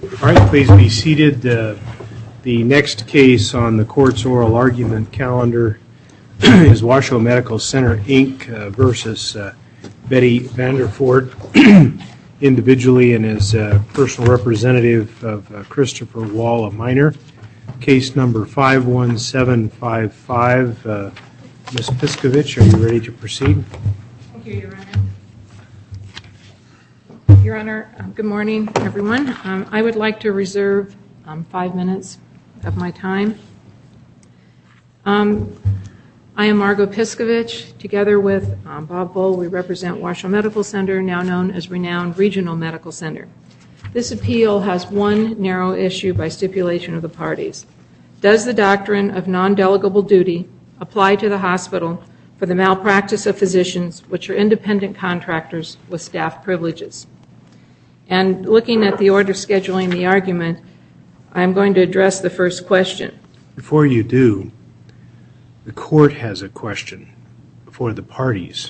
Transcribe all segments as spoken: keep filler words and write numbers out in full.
All right, please be seated. Uh, the next case on the court's oral argument calendar is Washoe Medical Center, Incorporated uh, versus uh, Betty Vanderford, individually and as uh, personal representative of uh, Christopher Wall, a minor. Case number five one seven five five. Uh, Miz Piskovich, are you ready to proceed? Thank you, Your Honor. Your Honor, um, good morning, everyone. Um, I would like to reserve um, five minutes of my time. Um, I am Margo Piskovich. Together with um, Bob Bull, we represent Washoe Medical Center, now known as Renowned Regional Medical Center. This appeal has one narrow issue by stipulation of the parties. Does the doctrine of non-delegable duty apply to the hospital for the malpractice of physicians, which are independent contractors with staff privileges? And looking at the order scheduling the argument, I'm going to address the first question. Before you do, the court has a question for the parties.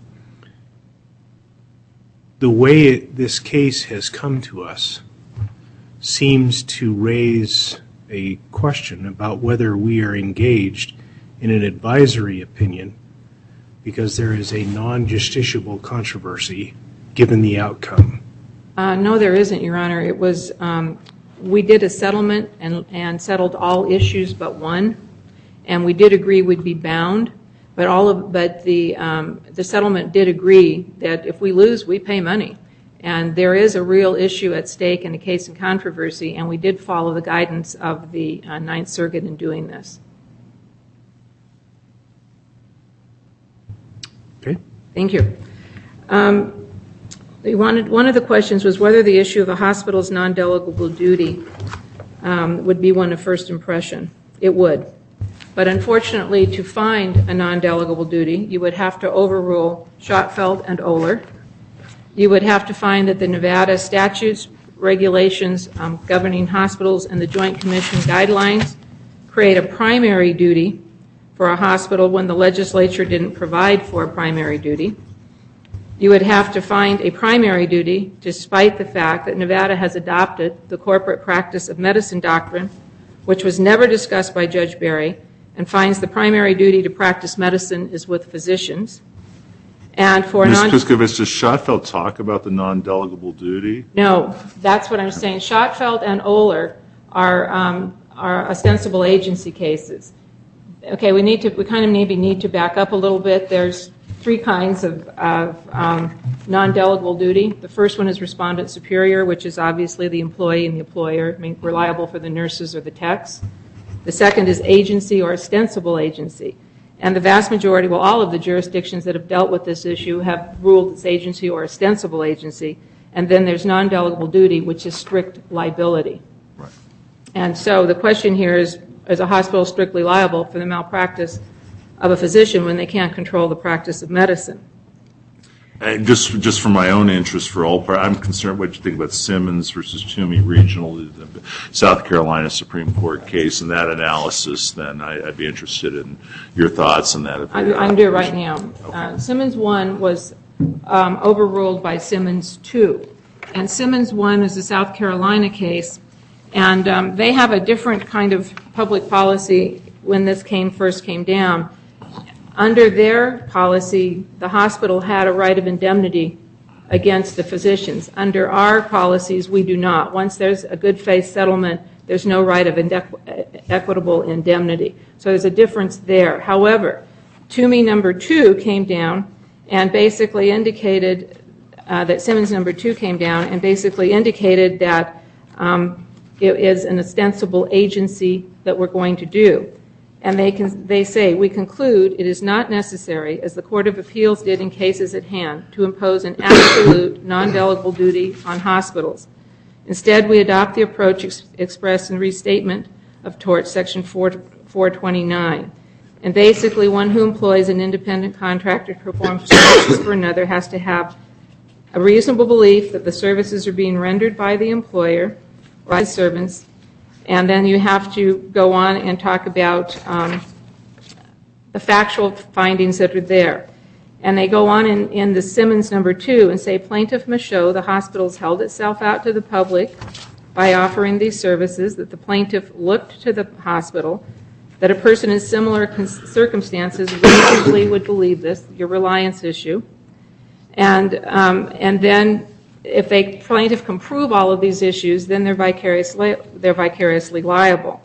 The way it, this case has come to us seems to raise a question about whether we are engaged in an advisory opinion because there is a non-justiciable controversy given the outcome. Uh, no, there isn't, Your Honor. It was, um, we did a settlement and, and settled all issues but one, and we did agree we'd be bound, but all of, but the, um, the settlement did agree that if we lose, we pay money. And there is a real issue at stake in a case in controversy, and we did follow the guidance of the uh, Ninth Circuit in doing this. Okay. Thank you. Um, they wanted, one of the questions was whether the issue of a hospital's non-delegable duty um, would be one of first impression. It would. But unfortunately, to find a non-delegable duty, you would have to overrule Schottfeld and Oler. You would have to find that the Nevada statutes, regulations um, governing hospitals, and the Joint Commission guidelines create a primary duty for a hospital when the legislature didn't provide for a primary duty. You would have to find a primary duty despite the fact that Nevada has adopted the corporate practice of medicine doctrine, which was never discussed by Judge Berry, and finds the primary duty to practice medicine is with physicians. And for Miz non- Piskovich, does Schottfeld talk about the non-delegable duty? No, that's what I'm saying. Schottfeld and Oler are um, are ostensible agency cases. Okay, we need to we kind of maybe need to back up a little bit. There's three kinds of, of um, non-delegable duty. The first one is respondent superior, which is obviously the employee and the employer. I mean, we're liable for the nurses or the techs. The second is agency or ostensible agency. And the vast majority, well, all of the jurisdictions that have dealt with this issue have ruled it's agency or ostensible agency. And then there's non-delegable duty, which is strict liability. Right. And so the question here is, is a hospital strictly liable for the malpractice of a physician when they can't control the practice of medicine? And just just for my own interest, for all part, I'm concerned what you think about Simmons versus Toomey Regional, the South Carolina Supreme Court case, and that analysis. Then I, I'd be interested in your thoughts on that. I'm, I'm doing it right now. Okay. Uh, Simmons one was um, overruled by Simmons two, and Simmons one is a South Carolina case, and um, they have a different kind of public policy when this came first came down. Under their policy, the hospital had a right of indemnity against the physicians. Under our policies, we do not. Once there's a good faith settlement, there's no right of indequ- equitable indemnity. So there's a difference there. However, Toomey number two came down and basically indicated uh, that Simmons number two came down and basically indicated that um, it is an ostensible agency that we're going to do. And they can, they say, we conclude it is not necessary, as the Court of Appeals did in cases at hand, to impose an absolute non-delegable duty on hospitals. Instead, we adopt the approach ex- expressed in Restatement of Tort, Section four twenty-nine. And basically, one who employs an independent contractor to perform services for another has to have a reasonable belief that the services are being rendered by the employer or by the servants. And then you have to go on and talk about um, the factual findings that are there. And they go on in, in the Simmons number two and say, plaintiff must show the hospital's held itself out to the public by offering these services that the plaintiff looked to the hospital, that a person in similar circumstances reasonably would believe this, your reliance issue, and um, and then if a plaintiff can prove all of these issues, then they're vicariously they're vicariously liable.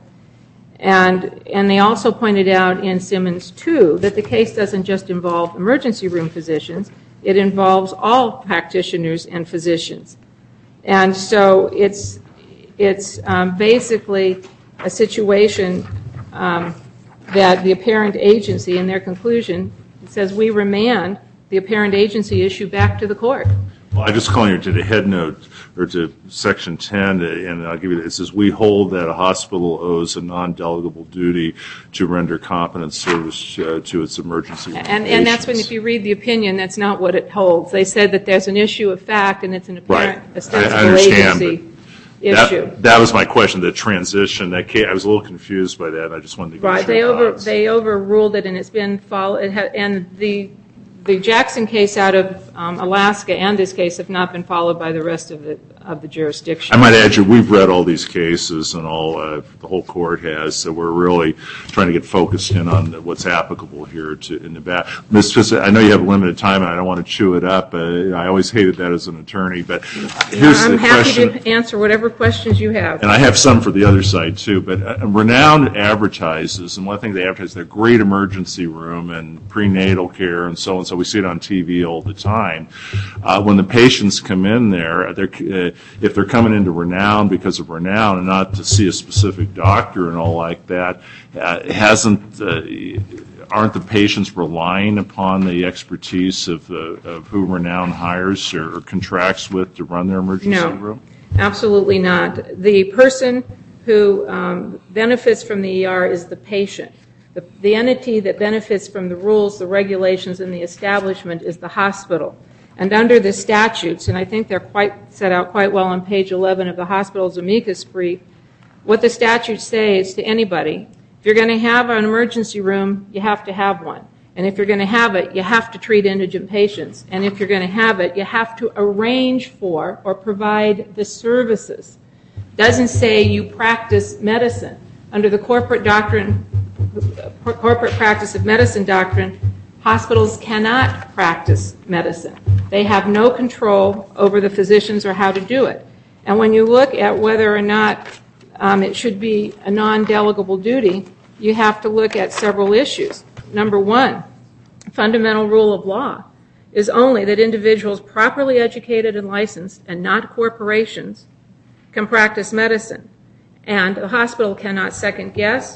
And and they also pointed out in Simmons two that the case doesn't just involve emergency room physicians; it involves all practitioners and physicians. And so it's it's um, basically a situation um, that the apparent agency, in their conclusion, says we remand the apparent agency issue back to the court. Well, I'm just calling you to the head note, or to Section ten, and I'll give you, it says, we hold that a hospital owes a non-delegable duty to render competent service uh, to its emergency room And, patients. and that's when, if you read the opinion, that's not what it holds. They said that there's an issue of fact, and it's an apparent Right. ostensible I understand, agency That, issue. that was my question, the transition. That came, I was a little confused by that, and I just wanted to get Right. your They over thoughts. they overruled it, and it's been followed. It ha- and the the Jackson case out of um, Alaska and this case have not been followed by the rest of the of the jurisdiction. I might add you, we've read all these cases, and all uh, the whole court has, so we're really trying to get focused in on what's applicable here to in the back. Miz Fisk, I know you have limited time, and I don't want to chew it up. Uh, I always hated that as an attorney, but here's I'm the happy question. to answer whatever questions you have. And I have some for the other side, too. But uh, Renown advertises, and one thing they advertise, their great emergency room and prenatal care and so on. So we see it on T V all the time. Uh, when the patients come in there, they're, uh, if they're coming into Renown because of Renown and not to see a specific doctor and all like that, uh, hasn't uh, aren't the patients relying upon the expertise of, uh, of who Renown hires or, or contracts with to run their emergency No. room? Absolutely not. The person who um, benefits from the E R is the patient. The, the entity that benefits from the rules, the regulations, and the establishment is the hospital. And under the statutes, and I think they're quite set out quite well on page eleven of the hospital's amicus brief, what the statutes say is to anybody, if you're going to have an emergency room, you have to have one. And if you're going to have it, you have to treat indigent patients. And if you're going to have it, you have to arrange for or provide the services. Doesn't say you practice medicine. Under the corporate doctrine, corporate practice of medicine doctrine, hospitals cannot practice medicine. They have no control over the physicians or how to do it. And when you look at whether or not um, it should be a non-delegable duty, you have to look at several issues. Number one, fundamental rule of law is only that individuals properly educated and licensed, and not corporations, can practice medicine. And the hospital cannot second guess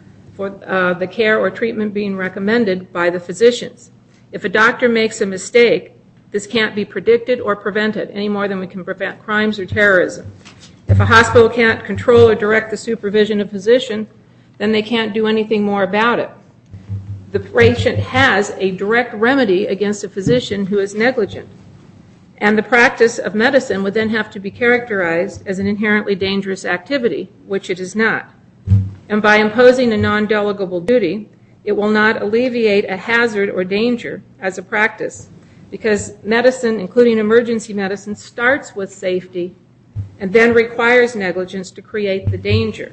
for uh, the care or treatment being recommended by the physicians. If a doctor makes a mistake, this can't be predicted or prevented any more than we can prevent crimes or terrorism. If a hospital can't control or direct the supervision of a physician, then they can't do anything more about it. The patient has a direct remedy against a physician who is negligent. And the practice of medicine would then have to be characterized as an inherently dangerous activity, which it is not. And by imposing a non-delegable duty, it will not alleviate a hazard or danger as a practice, because medicine, including emergency medicine, starts with safety and then requires negligence to create the danger.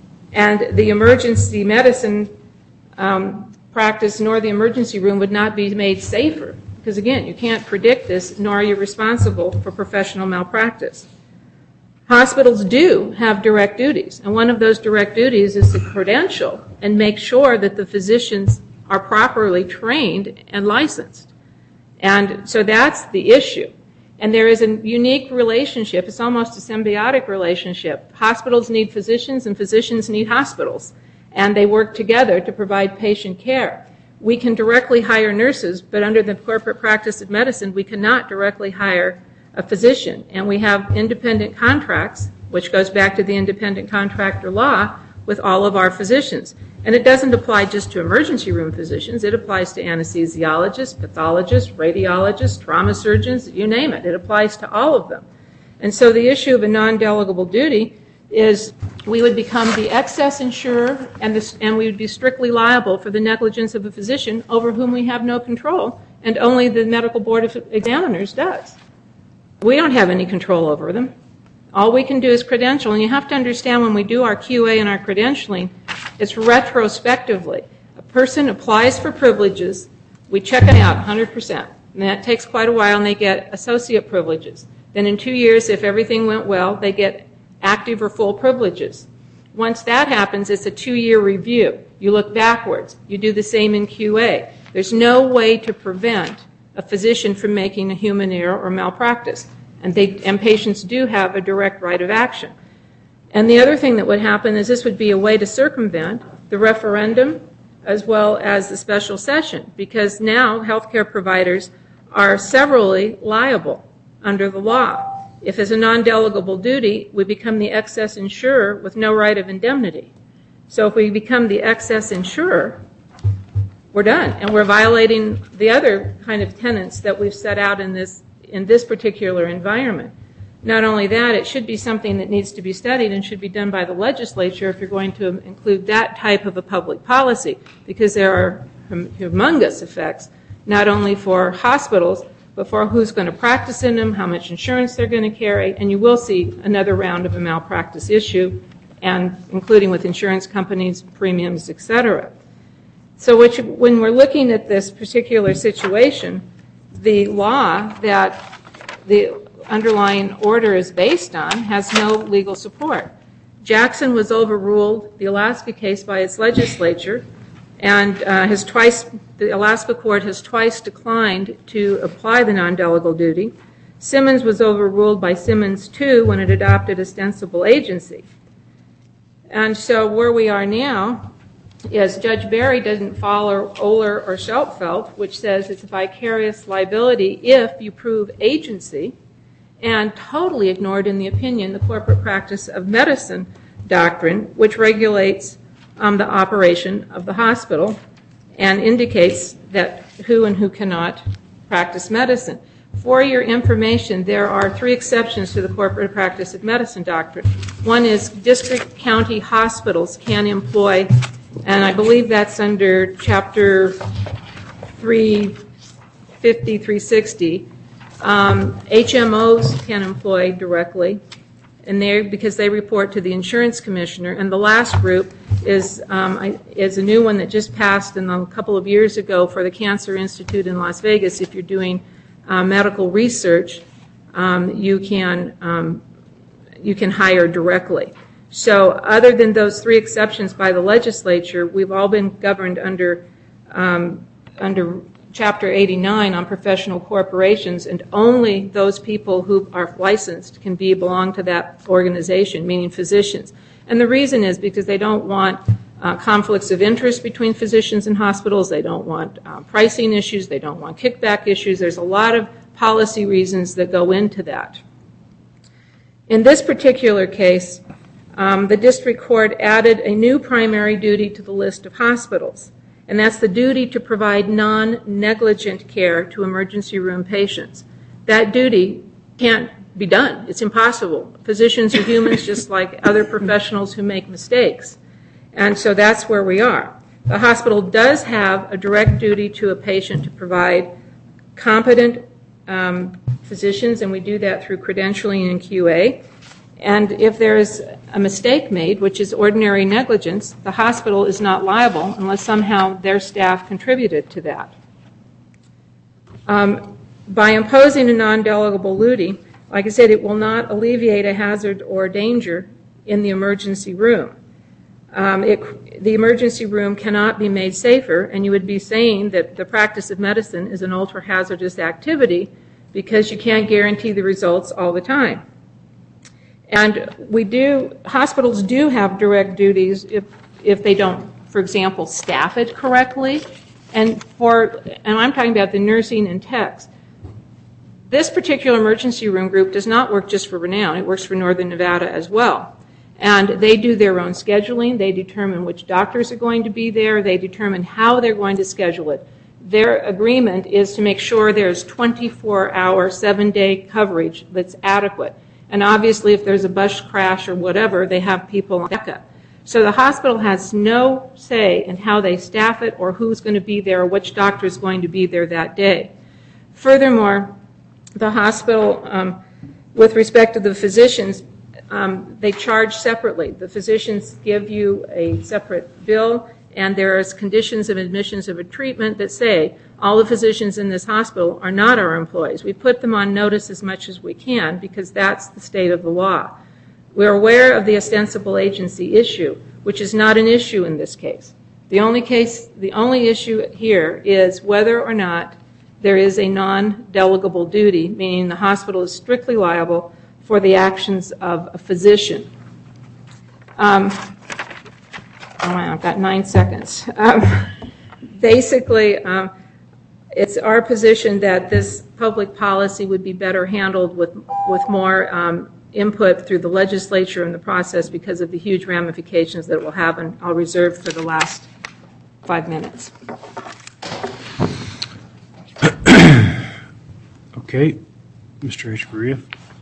And the emergency medicine um, practice nor the emergency room would not be made safer, because again, you can't predict this, nor are you responsible for professional malpractice. Hospitals do have direct duties, and one of those direct duties is to credential and make sure that the physicians are properly trained and licensed. And so that's the issue. And there is a unique relationship. It's almost a symbiotic relationship. Hospitals need physicians, and physicians need hospitals. And they work together to provide patient care. We can directly hire nurses, but under the corporate practice of medicine, we cannot directly hire a physician. And we have independent contracts, which goes back to the independent contractor law, with all of our physicians. And it doesn't apply just to emergency room physicians. It applies to anesthesiologists, pathologists, radiologists, trauma surgeons, you name it. It applies to all of them. And so the issue of a non-delegable duty is we would become the excess insurer, and, this, and we would be strictly liable for the negligence of a physician over whom we have no control, and only the medical board of examiners does. We don't have any control over them. All we can do is credential, and you have to understand when we do our Q A and our credentialing, it's retrospectively. A person applies for privileges, we check them out one hundred percent, and that takes quite a while, and they get associate privileges. Then in two years, if everything went well, they get active or full privileges. Once that happens, it's a two-year review. You look backwards. You do the same in Q A. There's no way to prevent a physician from making a human error or malpractice. And, they, and patients do have a direct right of action. And the other thing that would happen is this would be a way to circumvent the referendum as well as the special session, because now healthcare providers are severally liable under the law. If it's a non-delegable duty, we become the excess insurer with no right of indemnity. So if we become the excess insurer, we're done, and we're violating the other kind of tenets that we've set out in this in this particular environment. Not only that, it should be something that needs to be studied and should be done by the legislature if you're going to include that type of a public policy, because there are humongous effects, not only for hospitals, but for who's going to practice in them, how much insurance they're going to carry, and you will see another round of a malpractice issue, and including with insurance companies, premiums, et cetera. So what you, when we're looking at this particular situation, the law that the underlying order is based on has no legal support. Jackson was overruled, the Alaska case, by its legislature, and uh, has twice, the Alaska court has twice declined to apply the non-delegable duty. Simmons was overruled by Simmons two when it adopted ostensible agency. And so where we are now is Judge Barry doesn't follow Oler or Schelpfeld, which says it's a vicarious liability if you prove agency, and totally ignored in the opinion the corporate practice of medicine doctrine, which regulates um, the operation of the hospital and indicates that who and who cannot practice medicine. For your information, there are three exceptions to the corporate practice of medicine doctrine. One is district county hospitals can employ, and I believe that's under Chapter three fifty, three sixty. Um, H M Os can employ directly, and they because they report to the insurance commissioner. And the last group is um, I, is a new one that just passed in a couple of years ago for the Cancer Institute in Las Vegas. If you're doing uh, medical research, um, you can um, you can hire directly. So other than those three exceptions by the legislature, we've all been governed under um, under Chapter eighty-nine on professional corporations, and only those people who are licensed can be belong to that organization, meaning physicians. And the reason is because they don't want uh, conflicts of interest between physicians and hospitals. They don't want uh, pricing issues. They don't want kickback issues. There's a lot of policy reasons that go into that. In this particular case, um, the district court added a new primary duty to the list of hospitals, and that's the duty to provide non-negligent care to emergency room patients. That duty can't be done. It's impossible. Physicians are humans just like other professionals who make mistakes. And so that's where we are. The hospital does have a direct duty to a patient to provide competent um, physicians, and we do that through credentialing and Q A. And if there is a mistake made, which is ordinary negligence, the hospital is not liable unless somehow their staff contributed to that. Um, by imposing a non-delegable duty, like I said, it will not alleviate a hazard or danger in the emergency room. Um, it, the emergency room cannot be made safer, and you would be saying that the practice of medicine is an ultra-hazardous activity because you can't guarantee the results all the time. And we do, hospitals do have direct duties if, if they don't, for example, staff it correctly. And for, and I'm talking about the nursing and techs. This particular emergency room group does not work just for Renown. It works for Northern Nevada as well. And they do their own scheduling. They determine which doctors are going to be there. They determine how they're going to schedule it. Their agreement is to make sure there's twenty-four hour, seven-day coverage that's adequate. And obviously, if there's a bus crash or whatever, they have people on backup. So the hospital has no say in how they staff it or who's going to be there or which doctor is going to be there that day. Furthermore, the hospital, um, with respect to the physicians, um, they charge separately. The physicians give you a separate bill, and there's conditions of admissions of a treatment that say all the physicians in this hospital are not our employees. We put them on notice as much as we can because that's the state of the law. We're aware of the ostensible agency issue, which is not an issue in this case. The only case, the only issue here is whether or not there is a non-delegable duty, meaning the hospital is strictly liable for the actions of a physician. Um, oh, I've got nine seconds. Um, basically, um, it's our position that this public policy would be better handled with, with more um, input through the legislature in the process because of the huge ramifications that it will have, and I'll reserve for the last five minutes. Okay, Mister Echevarria.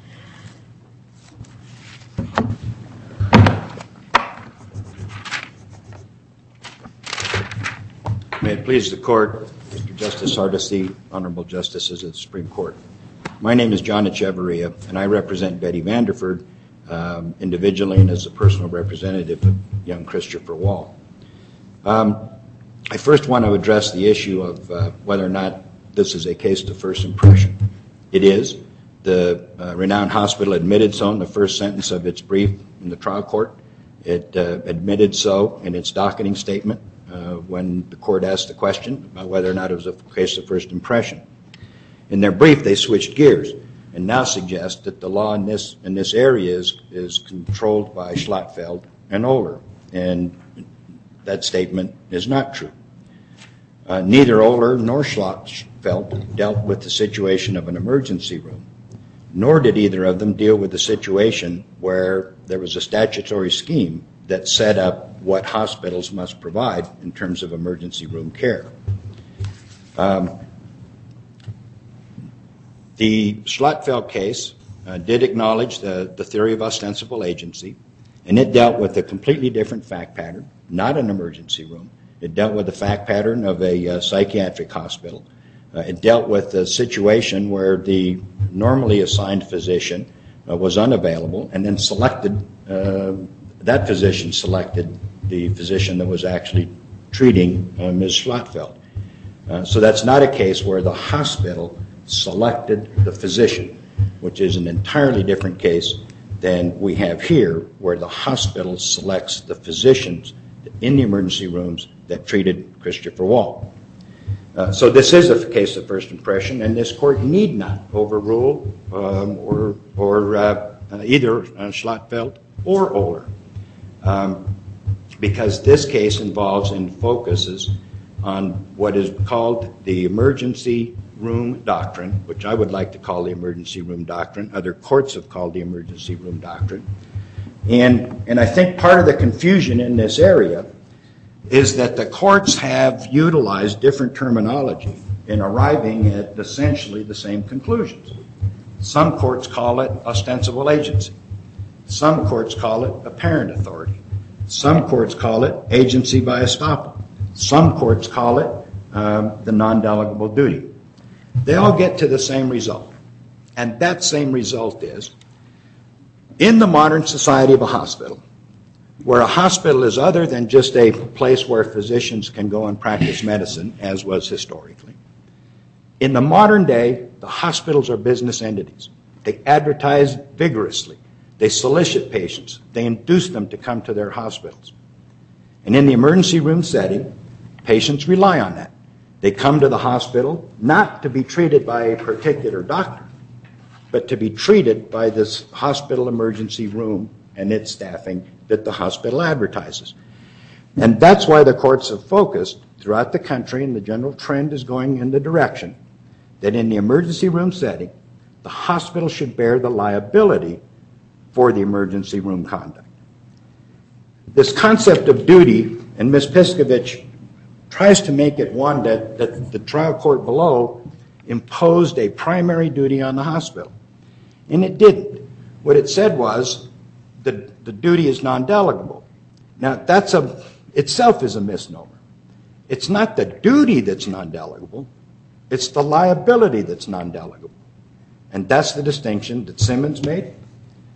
May it please the Court, Mister Justice Hardesty, Honorable Justices of the Supreme Court. My name is John Echevarria, and I represent Betty Vanderford um, individually and as a personal representative of young Christopher Wall. Um, I first want to address the issue of uh, whether or not this is a case to first impression. It is. The uh, renowned hospital admitted so in the first sentence of its brief in the trial court. It uh, admitted so in its docketing statement uh, when the court asked the question about whether or not it was a case of first impression. In their brief, they switched gears and now suggest that the law in this in this area is, is controlled by Schlattfeld and Oler, and that statement is not true. Uh, neither Oler nor Schlattfeld dealt with the situation of an emergency room, nor did either of them deal with the situation where there was a statutory scheme that set up what hospitals must provide in terms of emergency room care. Um, the Schlattfeld case uh, did acknowledge the, the theory of ostensible agency, and it dealt with a completely different fact pattern, not an emergency room. It dealt with the fact pattern of a uh, psychiatric hospital. Uh, it dealt with a situation where the normally assigned physician uh, was unavailable, and then selected, uh, that physician selected the physician that was actually treating uh, Miz Schlattfeld. Uh, so that's not a case where the hospital selected the physician, which is an entirely different case than we have here, where the hospital selects the physicians in the emergency rooms that treated Christopher Wall. Uh, so this is a case of first impression, and this court need not overrule um, or, or uh, uh, either uh, Schlattfeld or Oler, um, because this case involves and focuses on what is called the emergency room doctrine, which I would like to call the emergency room doctrine. Other courts have called the emergency room doctrine. And, and I think part of the confusion in this area is that the courts have utilized different terminology in arriving at essentially the same conclusions. Some courts call it ostensible agency. Some courts call it apparent authority. Some courts call it agency by estoppel. Some courts call it um, the non-delegable duty. They all get to the same result. And that same result is, in the modern society of a hospital, where a hospital is other than just a place where physicians can go and practice medicine, as was historically, in the modern day, the hospitals are business entities. They advertise vigorously. They solicit patients. They induce them to come to their hospitals. And in the emergency room setting, patients rely on that. They come to the hospital not to be treated by a particular doctor, but to be treated by this hospital emergency room and its staffing that the hospital advertises. And that's why the courts have focused throughout the country, and the general trend is going in the direction that in the emergency room setting, the hospital should bear the liability for the emergency room conduct. This concept of duty, and Miz Piskovich tries to make it one that, that the trial court below imposed a primary duty on the hospital. And it didn't. What it said was the, the duty is non-delegable. Now, that's a, itself is a misnomer. It's not the duty that's non-delegable. It's the liability that's non-delegable. And that's the distinction that Simmons made,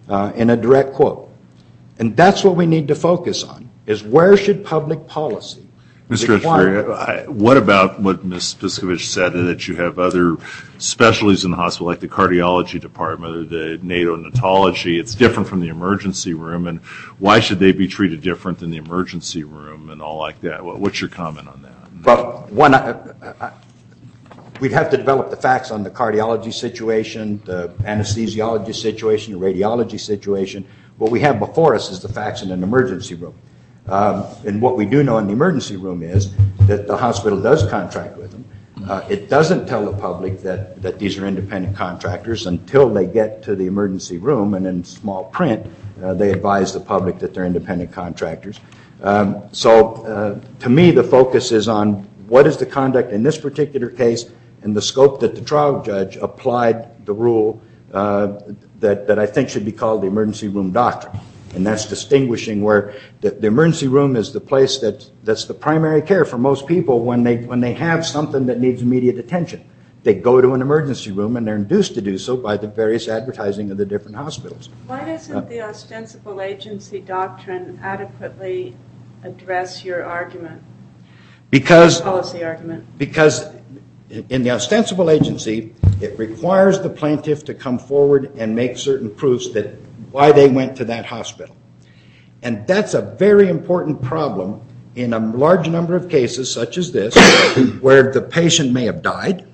uh, in a direct quote. And that's what we need to focus on, is where should public policy Mister require- Etcheberry, what about what Miz Piskovich said, that you have other specialties in the hospital, like the cardiology department or the neonatology? It's different from the emergency room, and why should they be treated different than the emergency room and all like that? What's your comment on that? Well, one, I, I, we'd have to develop the facts on the cardiology situation, the anesthesiology situation, the radiology situation. What we have before us is the facts in an emergency room. Um, and what we do know in the emergency room is that the hospital does contract with them. Uh, it doesn't tell the public that, that these are independent contractors until they get to the emergency room, and in small print, uh, they advise the public that they're independent contractors. Um, so uh, to me, the focus is on what is the conduct in this particular case and the scope that the trial judge applied the rule uh, that, that I think should be called the emergency room doctrine. And that's distinguishing where the, the emergency room is the place that, that's the primary care for most people when they, when they have something that needs immediate attention. They go to an emergency room, and they're induced to do so by the various advertising of the different hospitals. Why doesn't Uh, the ostensible agency doctrine adequately address your argument, Because policy argument? Because in the ostensible agency, it requires the plaintiff to come forward and make certain proofs that why they went to that hospital. And that's a very important problem in a large number of cases, such as this, where the patient may have died,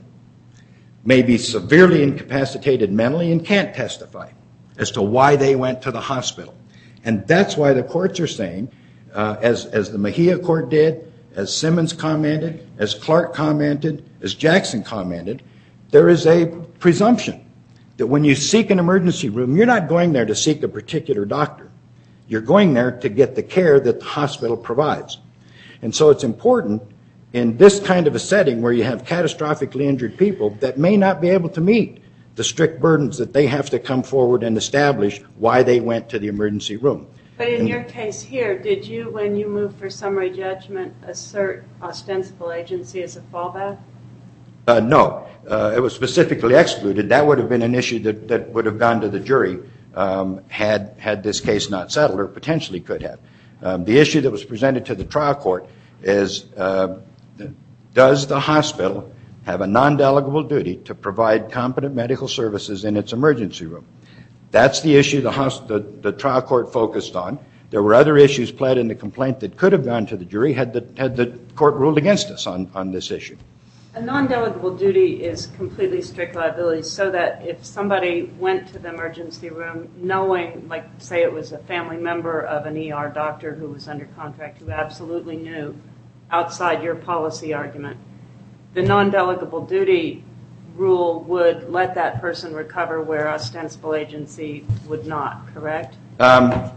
may be severely incapacitated mentally, and can't testify as to why they went to the hospital. And that's why the courts are saying, uh, as, as the Mejia court did, as Simmons commented, as Clark commented, as Jackson commented, there is a presumption that when you seek an emergency room, you're not going there to seek a particular doctor. You're going there to get the care that the hospital provides. And so it's important in this kind of a setting where you have catastrophically injured people that may not be able to meet the strict burdens that they have to come forward and establish why they went to the emergency room. But in And- your case here, did you, when you moved for summary judgment, assert ostensible agency as a fallback? Uh, no, uh, it was specifically excluded. That would have been an issue that, that would have gone to the jury um, had, had this case not settled, or potentially could have. Um, the issue that was presented to the trial court is, uh, does the hospital have a non-delegable duty to provide competent medical services in its emergency room? That's the issue the, hos- the, the trial court focused on. There were other issues pled in the complaint that could have gone to the jury had the, had the court ruled against us on, on this issue. A non-delegable duty is completely strict liability, so that if somebody went to the emergency room knowing, like say it was a family member of an E R doctor who was under contract who absolutely knew outside your policy argument, the non-delegable duty rule would let that person recover where ostensible agency would not, correct? Um,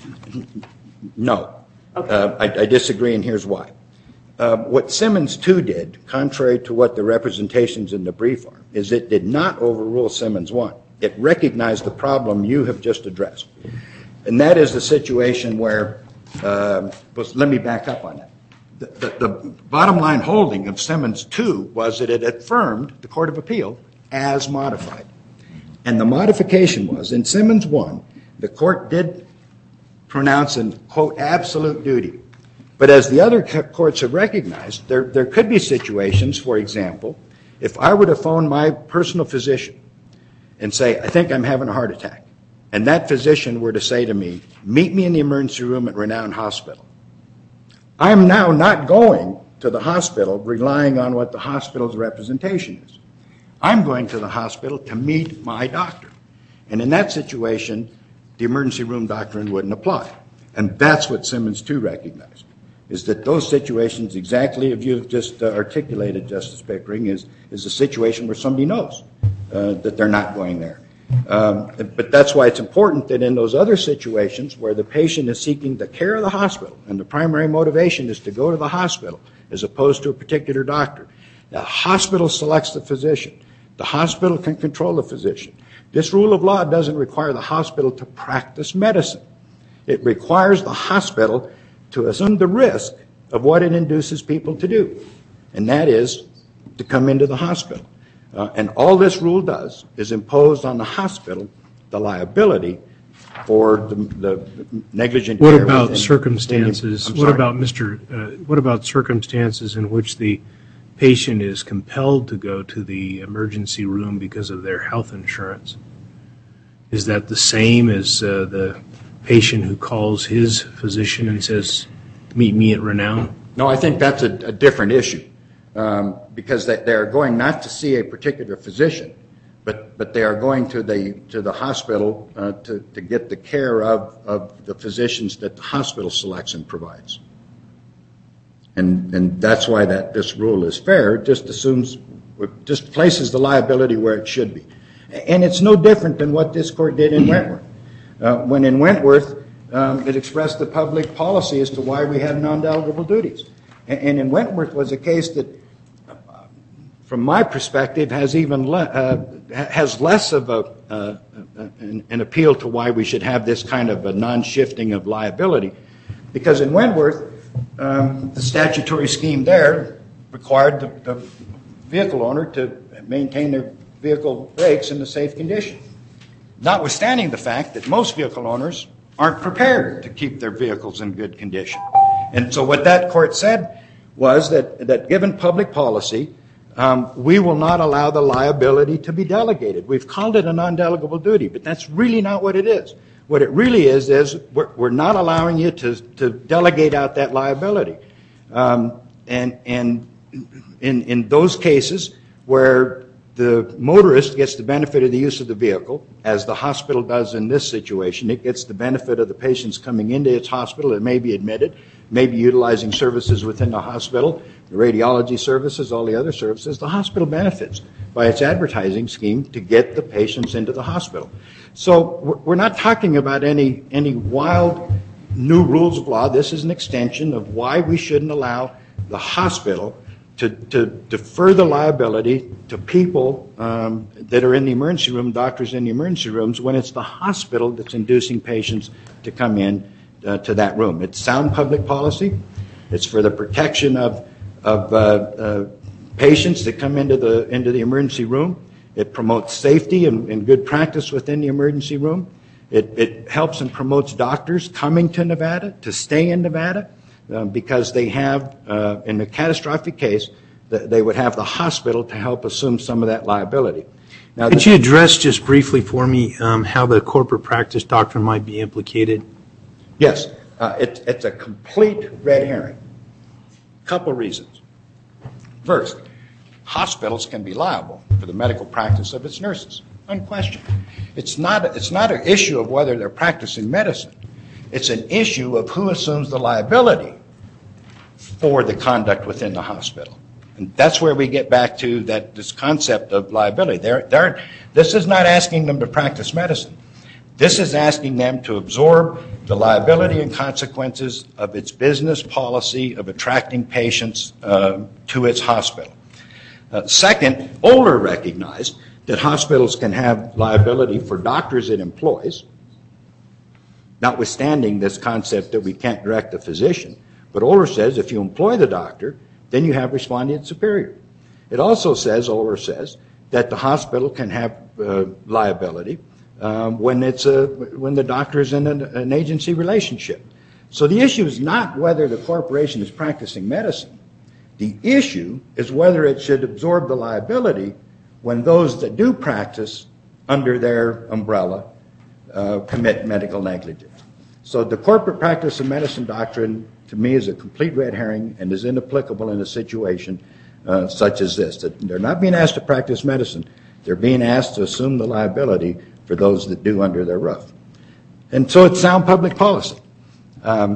no. Okay. Uh, I, I disagree, and here's why. Uh, what Simmons two did, contrary to what the representations in the brief are, is it did not overrule Simmons one. It recognized the problem you have just addressed. And that is the situation where, uh, well, let me back up on that. The, the, the bottom line holding of Simmons two was that it affirmed the Court of Appeal as modified. And the modification was, in Simmons one, the court did pronounce an, quote, absolute duty. But as the other courts have recognized, there, there could be situations, for example, if I were to phone my personal physician and say, I think I'm having a heart attack, and that physician were to say to me, meet me in the emergency room at Renown Hospital, I'm now not going to the hospital relying on what the hospital's representation is. I'm going to the hospital to meet my doctor. And in that situation, the emergency room doctrine wouldn't apply. And that's what Simmons two recognized, is that those situations, exactly as you've just uh, articulated, Justice Pickering, is, is a situation where somebody knows uh, that they're not going there. Um, but that's why it's important that in those other situations where the patient is seeking the care of the hospital and the primary motivation is to go to the hospital as opposed to a particular doctor, the hospital selects the physician. The hospital can control the physician. This rule of law doesn't require the hospital to practice medicine. It requires the hospital to assume the risk of what it induces people to do, and that is to come into the hospital. Uh, and all this rule does is impose on the hospital the liability for the, the negligent What care about within- circumstances, I'm what sorry? about, Mister, uh, what about circumstances in which the patient is compelled to go to the emergency room because of their health insurance? Is that the same as uh, the patient who calls his physician and says, meet me at Renown? No, I think that's a, a different issue, um, because they, they're going not to see a particular physician, but, but they are going to the, to the hospital uh, to, to get the care of, of the physicians that the hospital selects and provides. And, and that's why that this rule is fair. It just assumes, it just places the liability where it should be. And it's no different than what this court did in Wentworth. Uh, when in Wentworth, um, it expressed the public policy as to why we have non-delegable duties. And, and in Wentworth was a case that, uh, from my perspective, has even le- uh, has less of a uh, an, an appeal to why we should have this kind of a non-shifting of liability, because in Wentworth, um, the statutory scheme there required the, the vehicle owner to maintain their vehicle brakes in a safe condition, notwithstanding the fact that most vehicle owners aren't prepared to keep their vehicles in good condition. And so what that court said was that, that given public policy, um, we will not allow the liability to be delegated. We've called it a non-delegable duty, but that's really not what it is. What it really is is we're, we're not allowing you to, to delegate out that liability. Um, and and in, in those cases where the motorist gets the benefit of the use of the vehicle, as the hospital does in this situation. It gets the benefit of the patients coming into its hospital that may be admitted, maybe utilizing services within the hospital, the radiology services, all the other services. The hospital benefits by its advertising scheme to get the patients into the hospital. So we're not talking about any, any wild new rules of law. This is an extension of why we shouldn't allow the hospital To, to defer the liability to people um, that are in the emergency room, doctors in the emergency rooms, when it's the hospital that's inducing patients to come in uh, to that room. It's sound public policy. It's for the protection of, of uh, uh, patients that come into the, into the emergency room. It promotes safety and, and good practice within the emergency room. It, it helps and promotes doctors coming to Nevada, to stay in Nevada. Uh, because they have, uh, in a catastrophic case, th- they would have the hospital to help assume some of that liability. Now, Could the, you address just briefly for me um, how the corporate practice doctrine might be implicated? yes, uh, it, it's a complete red herring. Couple reasons. First, hospitals can be liable for the medical practice of its nurses, unquestioned. It's not, it's not an issue of whether they're practicing medicine. It's an issue of who assumes the liability for the conduct within the hospital. And that's where we get back to that this concept of liability. They're, they're, this is not asking them to practice medicine. This is asking them to absorb the liability and consequences of its business policy of attracting patients uh, to its hospital. Uh, second, Oler recognized that hospitals can have liability for doctors it employs, notwithstanding this concept that we can't direct the physician. But Oler says if you employ the doctor, then you have respondeat superior. It also says, Oler says, that the hospital can have uh, liability um, when it's a, when the doctor is in an, an agency relationship. So the issue is not whether the corporation is practicing medicine. The issue is whether it should absorb the liability when those that do practice under their umbrella uh, commit medical negligence. So the corporate practice of medicine doctrine, to me, is a complete red herring and is inapplicable in a situation uh, such as this. That they're not being asked to practice medicine. They're being asked to assume the liability for those that do under their roof. And so it's sound public policy. Um,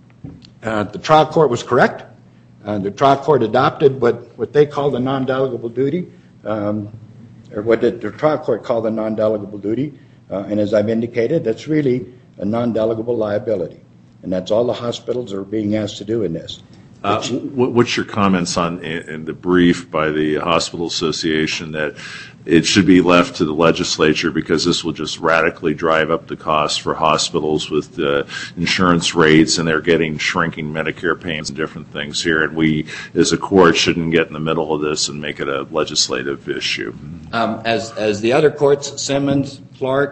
uh, the trial court was correct. Uh, the trial court adopted what, what they called a non-delegable duty, um, or what did the trial court call the non-delegable duty. Uh, and as I've indicated, that's really a non-delegable liability. And that's all the hospitals are being asked to do in this. Uh, wh- what's your comments on in, in the brief by the Hospital Association that it should be left to the legislature because this will just radically drive up the cost for hospitals with uh, insurance rates, and they're getting shrinking Medicare payments and different things here, and we as a court shouldn't get in the middle of this and make it a legislative issue? Um, as, as the other courts, Simmons, Clark,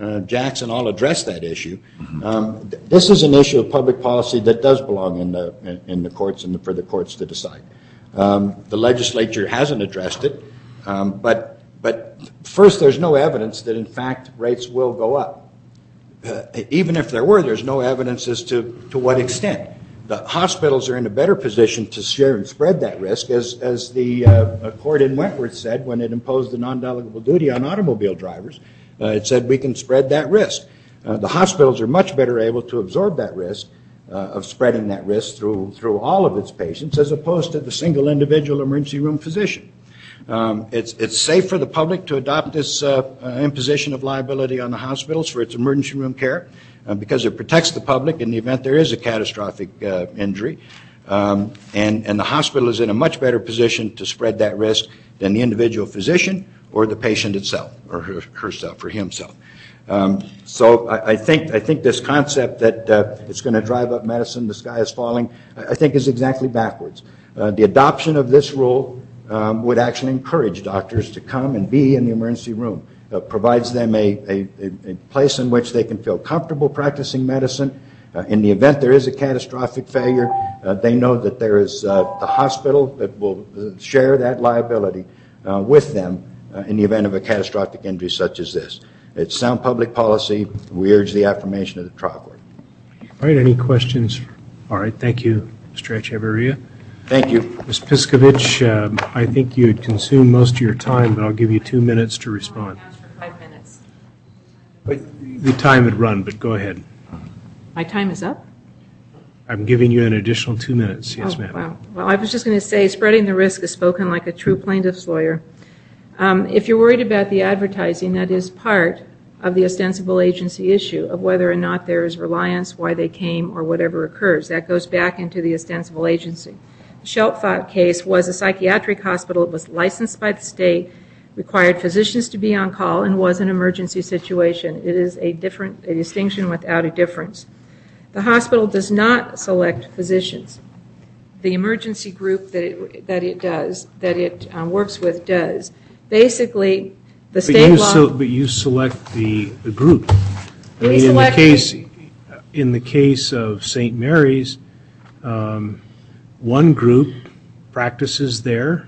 uh, Jackson all addressed that issue. Um, th- this is an issue of public policy that does belong in the in, in the courts and for the courts to decide. Um, the legislature hasn't addressed it, um, but but first, there's no evidence that in fact rates will go up. Uh, even if there were, there's no evidence as to to what extent. The hospitals are in a better position to share and spread that risk, as as the uh, court in Wentworth said when it imposed the non-delegable duty on automobile drivers. Uh, it said we can spread that risk. Uh, the hospitals are much better able to absorb that risk uh, of spreading that risk through through all of its patients, as opposed to the single individual emergency room physician. Um, it's it's safe for the public to adopt this uh, uh, imposition of liability on the hospitals for its emergency room care. Uh, because it protects the public in the event there is a catastrophic uh, injury. Um, and, and the hospital is in a much better position to spread that risk than the individual physician or the patient itself, or her, herself, or himself. Um, so I, I think I think this concept that uh, it's going to drive up medicine, the sky is falling, I, I think is exactly backwards. Uh, the adoption of this rule um, would actually encourage doctors to come and be in the emergency room. Uh, provides them a, a, a place in which they can feel comfortable practicing medicine. Uh, in the event there is a catastrophic failure, uh, they know that there is uh, the hospital that will uh, share that liability uh, with them uh, in the event of a catastrophic injury such as this. It's sound public policy. We urge the affirmation of the trial court. All right, any questions? All right, thank you, Mister Echeverria. Thank you. Miz Piskovich, um, I think you had consumed most of your time, but I'll give you two minutes to respond. Five minutes. The time had run, but go ahead. My time is up? I'm giving you an additional two minutes. Yes, Oh, ma'am. wow. Well, I was just going to say, spreading the risk is spoken like a true plaintiff's lawyer. Um, if you're worried about the advertising, that is part of the ostensible agency issue of whether or not there is reliance, why they came, or whatever occurs. That goes back into the ostensible agency. The Sheltfott case was a psychiatric hospital. It was licensed by the state, required physicians to be on call, and was an emergency situation. It is a different, a distinction without a difference. The hospital does not select physicians. The emergency group that it, that it does, that it um, works with, does. Basically, the But state you, law. so, but you select the, the group. I We mean, select- in the case, in the case of Saint Mary's, um, one group practices there.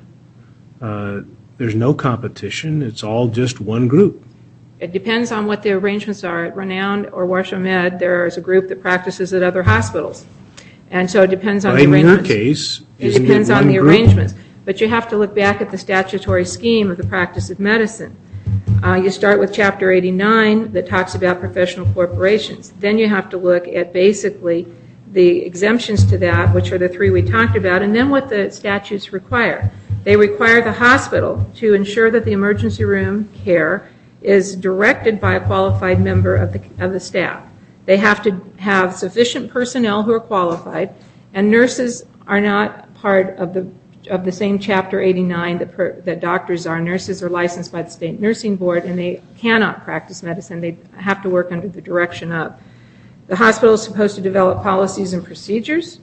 Uh, There's no competition. It's all just one group. It depends on what the arrangements are. At Renown or Washoe Med, there is a group that practices at other hospitals. And so it depends on But the in your arrangements. case, It isn't it depends on one the group? arrangements. But you have to look back at the statutory scheme of the practice of medicine. Uh, you start with Chapter eighty-nine that talks about professional corporations. Then you have to look at basically the exemptions to that, which are the three we talked about, and then what the statutes require. They require the hospital to ensure that the emergency room care is directed by a qualified member of the, of the staff. They have to have sufficient personnel who are qualified, and nurses are not part of the of the same Chapter eighty-nine that, per, that doctors are. Nurses are licensed by the State Nursing Board, and they cannot practice medicine. They have to work under the direction of. The hospital is supposed to develop policies and procedures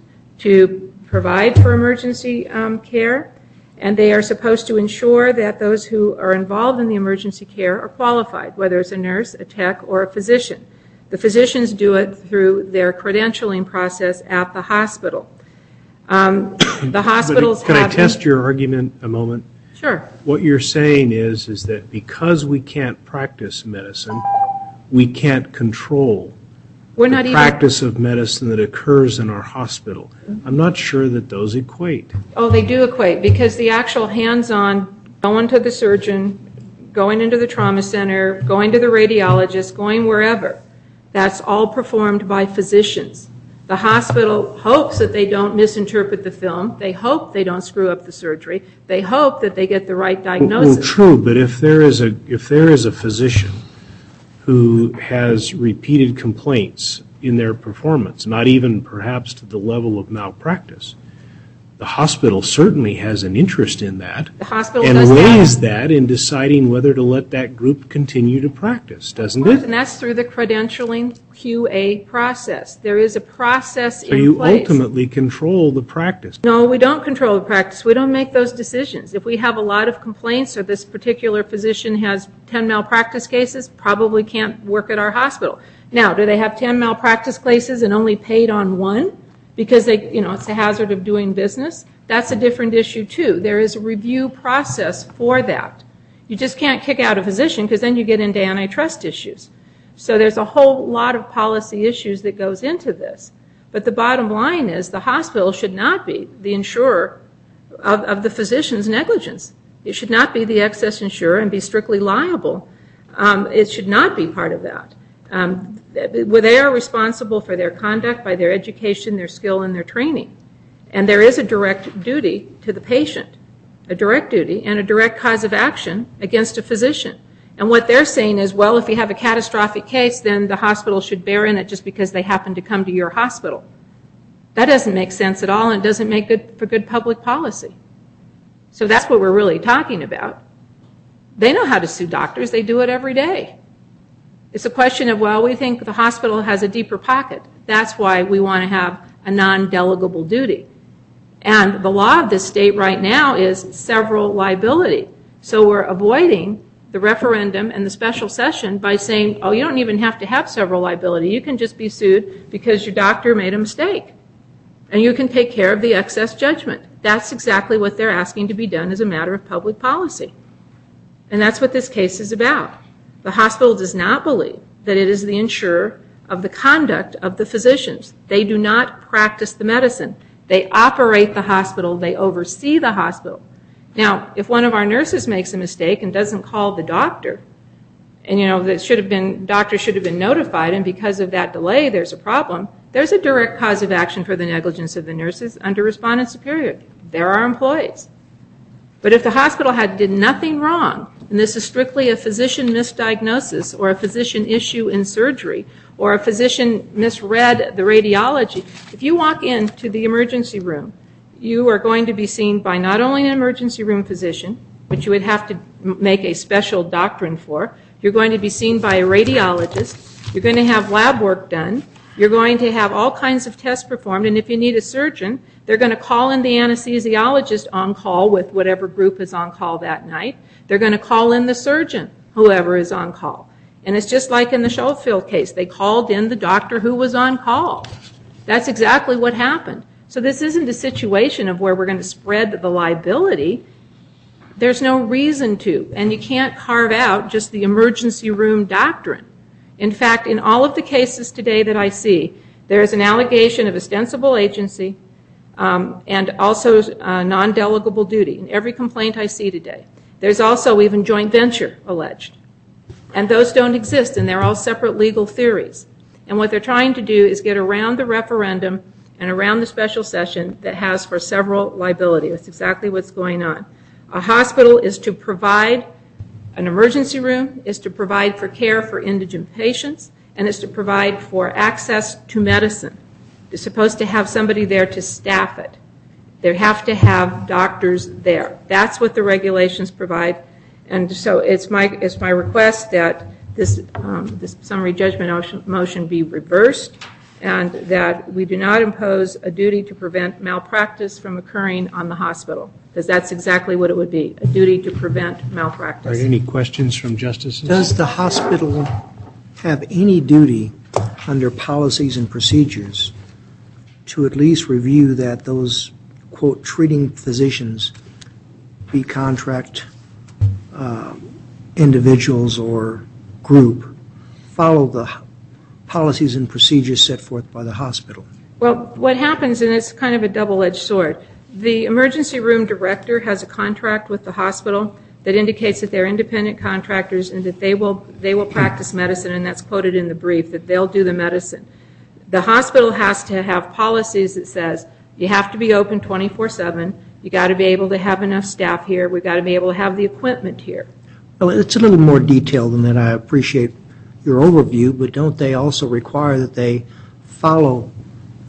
to provide for emergency um, care, and they are supposed to ensure that those who are involved in the emergency care are qualified, whether it's a nurse, a tech, or a physician. The physicians do it through their credentialing process at the hospital. Um, the hospitals But can I have... test your argument a moment? Sure. What you're saying is, is that because we can't practice medicine, we can't control We're the not even... practice of medicine that occurs in our hospital. I'm not sure that those equate. Oh, they do equate, because the actual hands-on, going to the surgeon, going into the trauma center, going to the radiologist, going wherever, that's all performed by physicians. The hospital hopes that they don't misinterpret the film. They hope they don't screw up the surgery. They hope that they get the right Well, diagnosis. true, but if there is a if there is a physician who has repeated complaints in their performance, not even perhaps to the level of malpractice, the hospital certainly has an interest in that. The hospital and does weighs have. that in deciding whether to let that group continue to practice, doesn't it? And that's through the credentialing Q A process. There is a process So in you place. ultimately control the practice. No, we don't control the practice. We don't make those decisions. If we have a lot of complaints or this particular physician has ten malpractice cases, probably can't work at our hospital. Now, do they have ten malpractice cases and only paid on one because they, you know, it's a hazard of doing business? That's a different issue too. There is a review process for that. You just can't kick out a physician because then you get into antitrust issues. So there's a whole lot of policy issues that goes into this. But the bottom line is the hospital should not be the insurer of, of the physician's negligence. It should not be the excess insurer and be strictly liable. Um, it should not be part of that. Um, they are responsible for their conduct by their education, their skill, and their training. And there is a direct duty to the patient, a direct duty and a direct cause of action against a physician. And what they're saying is, well, if you have a catastrophic case, then the hospital should bear in it just because they happen to come to your hospital. That doesn't make sense at all, and it doesn't make good for good public policy. So that's what we're really talking about. They know how to sue doctors. They do it every day. It's a question of, well, we think the hospital has a deeper pocket. That's why we want to have a non-delegable duty. And the law of this state right now is several liability. So we're avoiding the referendum and the special session by saying, oh, you don't even have to have several liability. You can just be sued because your doctor made a mistake. And you can take care of the excess judgment. That's exactly what they're asking to be done as a matter of public policy. And that's what this case is about. The hospital does not believe that it is the insurer of the conduct of the physicians. They do not practice the medicine. They operate the hospital. They oversee the hospital. Now, if one of our nurses makes a mistake and doesn't call the doctor, and you know, that should have been, doctor should have been notified, and because of that delay there's a problem, there's a direct cause of action for the negligence of the nurses under respondent superior. They're our employees. But if the hospital had did nothing wrong, and this is strictly a physician misdiagnosis or a physician issue in surgery or a physician misread the radiology, if you walk into the emergency room, you are going to be seen by not only an emergency room physician, which you would have to make a special doctrine for, you're going to be seen by a radiologist, you're going to have lab work done, you're going to have all kinds of tests performed, and if you need a surgeon, they're going to call in the anesthesiologist on call with whatever group is on call that night. They're going to call in the surgeon, whoever is on call. And it's just like in the Schofield case. They called in the doctor who was on call. That's exactly what happened. So this isn't a situation of where we're going to spread the liability. There's no reason to, and you can't carve out just the emergency room doctrine. In fact, in all of the cases today that I see, there is an allegation of ostensible agency um, and also uh, non-delegable duty in every complaint I see today. There's also even joint venture alleged. And those don't exist, and they're all separate legal theories. And what they're trying to do is get around the referendum and around the special session that has for several liability. That's exactly what's going on. A hospital is to provide, an emergency room is to provide for care for indigent patients, and is to provide for access to medicine. They're supposed to have somebody there to staff it. They have to have doctors there. That's what the regulations provide. And so it's my, it's my request that this, um, this summary judgment motion, motion be reversed, and that we do not impose a duty to prevent malpractice from occurring on the hospital, because that's exactly what it would be, a duty to prevent malpractice. Are there any questions from justices? Does the hospital have any duty under policies and procedures to at least review that those, quote, treating physicians be contract uh, individuals or group follow the policies and procedures set forth by the hospital? Well, what happens, and it's kind of a double-edged sword, the emergency room director has a contract with the hospital that indicates that they're independent contractors and that they will they will practice medicine, and that's quoted in the brief, that they'll do the medicine. The hospital has to have policies that says you have to be open twenty-four seven, you got to be able to have enough staff here, we've got to be able to have the equipment here. Well, it's a little more detailed than that. I appreciate your overview, but don't they also require that they follow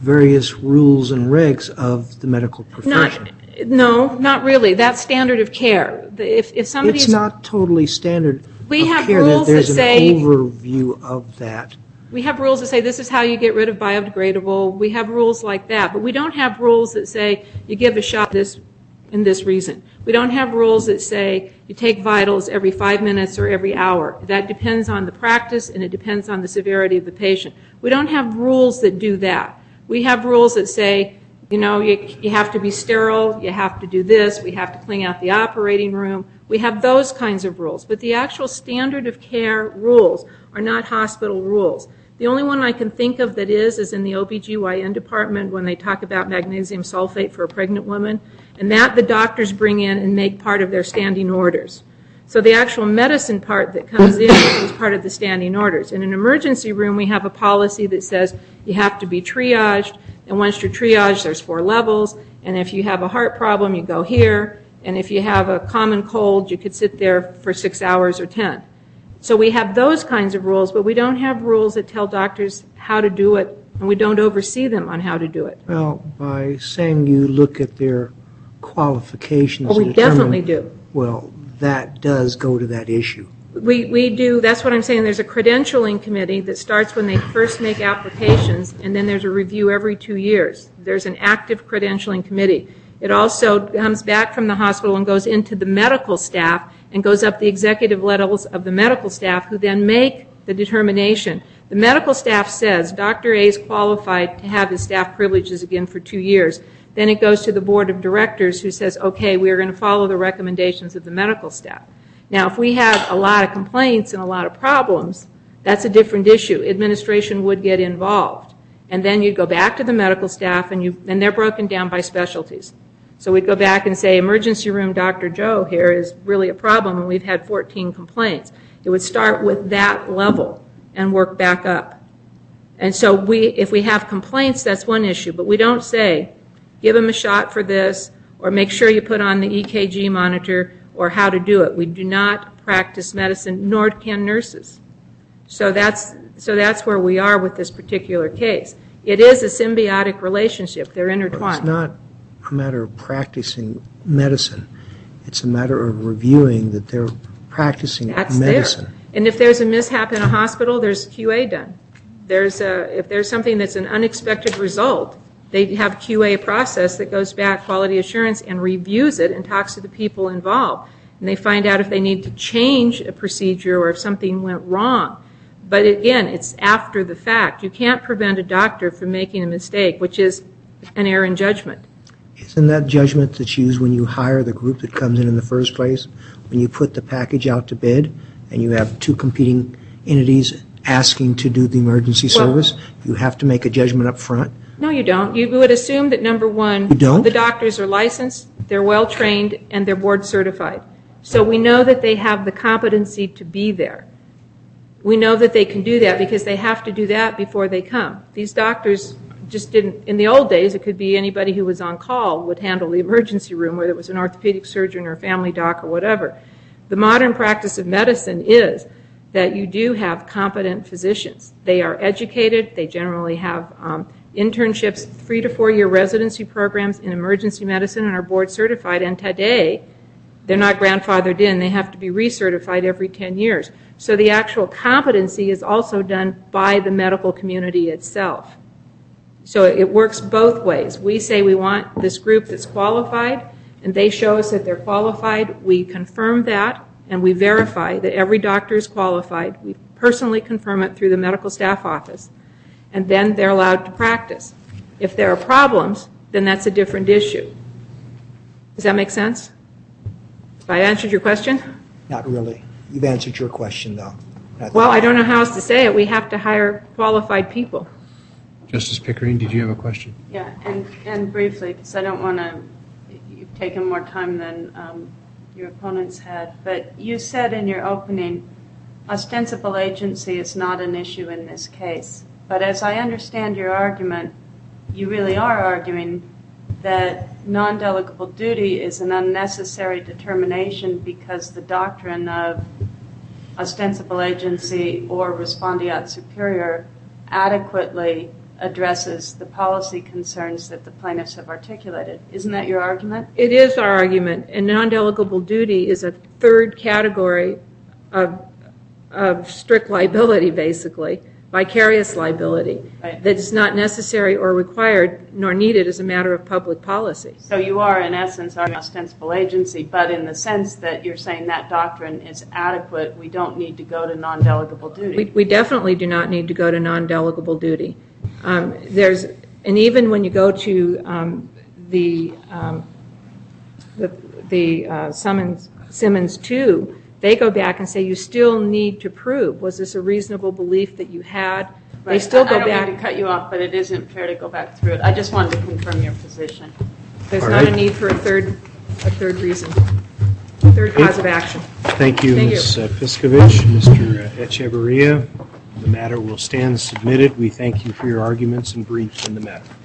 various rules and regs of the medical profession. Not, no, not really. That's standard of care. The- If, if somebody It's is, not totally standard We of have care. There- rules that There's an say- overview of that. we have rules that say this is how you get rid of biodegradable. We have rules like that, but we don't have rules that say you give a shot this and this reason. We don't have rules that say you take vitals every five minutes or every hour. That depends on the practice and it depends on the severity of the patient. We don't have rules that do that. We have rules that say, you know, you, you have to be sterile, you have to do this, we have to clean out the operating room. We have those kinds of rules, but the actual standard of care rules are not hospital rules. The only one I can think of that is is in the O B G Y N department when they talk about magnesium sulfate for a pregnant woman, and that the doctors bring in and make part of their standing orders. So the actual medicine part that comes in is part of the standing orders. In an emergency room, we have a policy that says you have to be triaged, and once you're triaged, there's four levels, and if you have a heart problem, you go here, and if you have a common cold, you could sit there for six hours or ten. So we have those kinds of rules, but we don't have rules that tell doctors how to do it, and we don't oversee them on how to do it. Well, by saying you look at their qualifications. Well, we to determine- definitely do. Well, that does go to that issue. We, we do, that's what I'm saying, there's a credentialing committee that starts when they first make applications, and then there's a review every two years. There's an active credentialing committee. It also comes back from the hospital and goes into the medical staff and goes up the executive levels of the medical staff who then make the determination. The medical staff says Doctor A is qualified to have his staff privileges again for two years. Then it goes to the board of directors who says, okay, we are going to follow the recommendations of the medical staff. Now, if we have a lot of complaints and a lot of problems, that's a different issue. Administration would get involved. And then you'd go back to the medical staff, and, you, and they're broken down by specialties. So we'd go back and say, emergency room Doctor Joe here is really a problem, and we've had fourteen complaints. It would start with that level and work back up. And so we, if we have complaints, that's one issue. But we don't say, give them a shot for this, or make sure you put on the E K G monitor, or how to do it. We do not practice medicine, nor can nurses. So that's, so that's where we are with this particular case. It is a symbiotic relationship. They're intertwined. It's not a matter of practicing medicine. It's a matter of reviewing that they're practicing That's medicine. there. And if there's a mishap in a hospital, there's Q A done. There's a, if there's something that's an unexpected result, they have Q A process that goes back, quality assurance, and reviews it and talks to the people involved. And they find out if they need to change a procedure or if something went wrong. But again, it's after the fact. You can't prevent a doctor from making a mistake, which is an error in judgment. Isn't that judgment that's used when you hire the group that comes in in the first place? When you put the package out to bid and you have two competing entities asking to do the emergency Well- service, you have to make a judgment up front? No, you don't. You would assume that, number one, You don't? the doctors are licensed, they're well-trained, and they're board-certified. So we know that they have the competency to be there. We know that they can do that because they have to do that before they come. These doctors just didn't, in the old days, it could be anybody who was on call would handle the emergency room, whether it was an orthopedic surgeon or a family doc or whatever. The modern practice of medicine is that you do have competent physicians. They are educated, they generally have um, internships, three to four year residency programs in emergency medicine, and are board certified. And today, they're not grandfathered in. They have to be recertified every ten years. So the actual competency is also done by the medical community itself. So it works both ways. We say we want this group that's qualified, and they show us that they're qualified. We confirm that, and we verify that every doctor is qualified. We personally confirm it through the medical staff office. And then they're allowed to practice. If there are problems, then that's a different issue. Does that make sense? Have I answered your question? Not really. You've answered your question, though. Well, I don't know how else to say it. We have to hire qualified people. Justice Pickering, did you have a question? Yeah, and, and briefly, because I don't want to, you've taken more time than um, your opponents had, but you said in your opening, ostensible agency is not an issue in this case. But as I understand your argument, you really are arguing that non-delegable duty is an unnecessary determination because the doctrine of ostensible agency or respondeat superior adequately addresses the policy concerns that the plaintiffs have articulated. Isn't that your argument? It is our argument, and non-delegable duty is a third category of, of strict liability, basically, vicarious liability, Right. that is not necessary or required nor needed as a matter of public policy. So you are, in essence, arguing ostensible agency, but in the sense that you're saying that doctrine is adequate, we don't need to go to non-delegable duty. We, we definitely do not need to go to non-delegable duty. Um, there's, and even when you go to um, the, um, the, the uh, Simmons, Simmons two, they go back and say you still need to prove, was this a reasonable belief that you had? They Right. still I- go I don't back. mean to cut you off, but it isn't fair to go back through it. I just wanted to confirm your position. There's All not a right. need for a third, a third reason, third cause of action. Thank you, Thank you. Miz Piskovich, Mister Echeverria. The matter will stand submitted. We thank you for your arguments and briefs in the matter.